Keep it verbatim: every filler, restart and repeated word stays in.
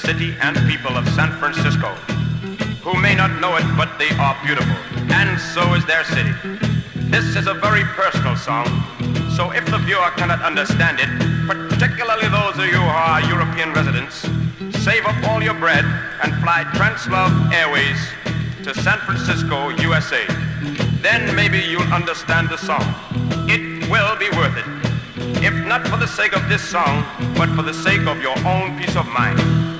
city and people of San Francisco, who may not know it, but they are beautiful, and so is their city. This is a very personal song, so if the viewer cannot understand it, particularly those of you who are European residents, save up all your bread and fly Translove Airways to San Francisco, U S A. Then maybe you'll understand the song. It will be worth it. If not for the sake of this song, but for the sake of your own peace of mind.